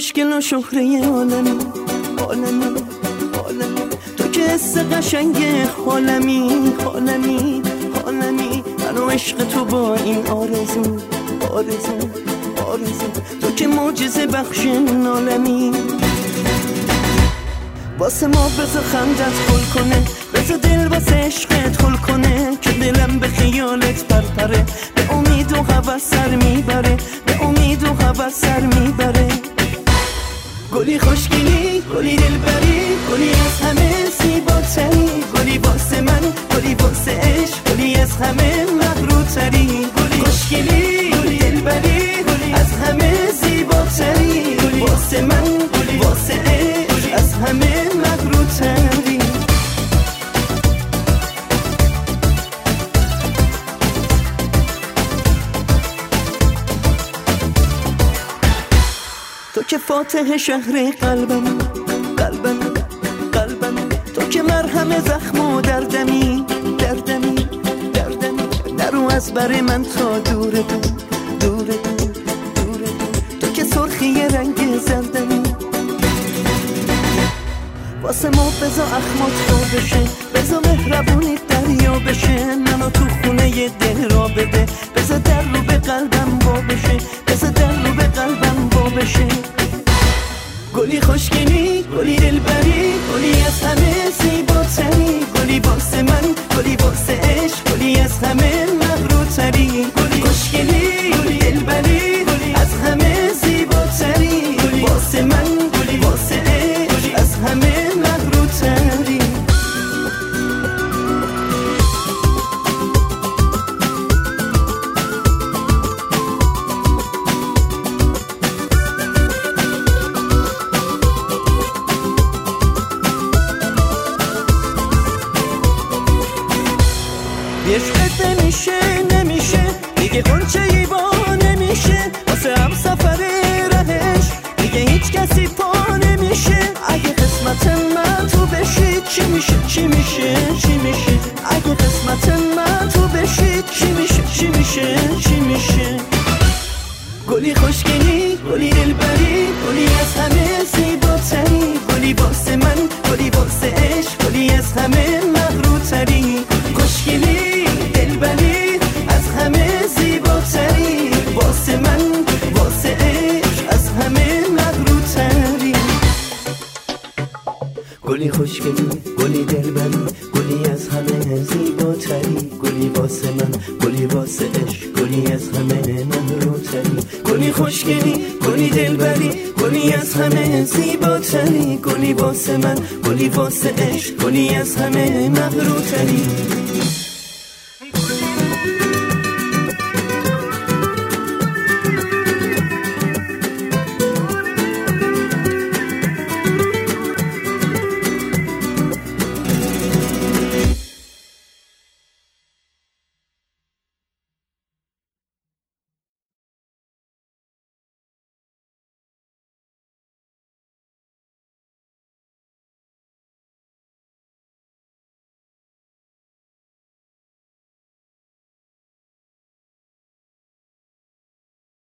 خوشگل و شهره عالمی عالمی عالمی، تو که حس قشنگ عالمی عالمی عالمی، منو عشق تو با این آرزو آرزو آرزو، تو که معجزه بخش عالمی. واسه ما بذار خندت گل کنه، بذار دل واسه عشقت گل کنه، که دلم به خیالت پرپره، به امید و هوس سر میبره، به امید و هوس سر میبره. گلی خوشگلی گلی دلبری، گلی از همه زیباتری، گلی واسه من گلی واسه عشق، گلی از همه مغروتری. گلی خوشگلی گلی دلبری، گلی از همه زیباتری، گلی واسه من گلی واسه عشق، از همه مغروتری. تو که فاتح شهر قلبم قلبم قلبم، تو که مرهم زخم و دردمی دردمی دردمی، نرو از بر من تا دور دور دور دور دور، تو که سرخی رنگ زردمی. واسه ما بذار اخمات رو بشه، بذار مهربونی دریا بشه، منو تو خونه دل را بده، بذار در رو به قلبم با بشه، بذار در رو به قلبم با بشه. گلی خوشگلی گلی دلبری، گلی از همه زیباتری، گلی واسه من گلی واسه عشق، گلی از همه مغروتری. گلی خوشگلی گلی دلبری، گلی از همه زیباتری، گلی واسه من گلی واسه عشق، از همه مغروتری. عشقت نمیشه نمیشه دیگه، غنچه‌ای با نمیشه، واسه هم سفر رهش دیگه هیچ کسی پا نمیشه. اگه قسمت من تو بشی چی میشه چی میشه چی میشه، اگه قسمت من تو بشی چی میشه چی میشه چی میشه. گلی خوشگلی گلی دلبری، گلی از همه زیباتری، گلی واسه من گلی واسه عشق، گلی از همه مغروتری. خوشگلی دلبری از همه زیباتری، واسه من واسه عشق، از همه مغروتری. گلی خوشگلی گلی دلبری، گلی از همه زیباتری، گلی واسه من گلی واسه عشق، گلی از همه مغروتری. گلی خوشگلی گلی دلبری، گلی از همه زیباتری، گلی واسه من گلی واسه عشق، گلی از همه مغروتری.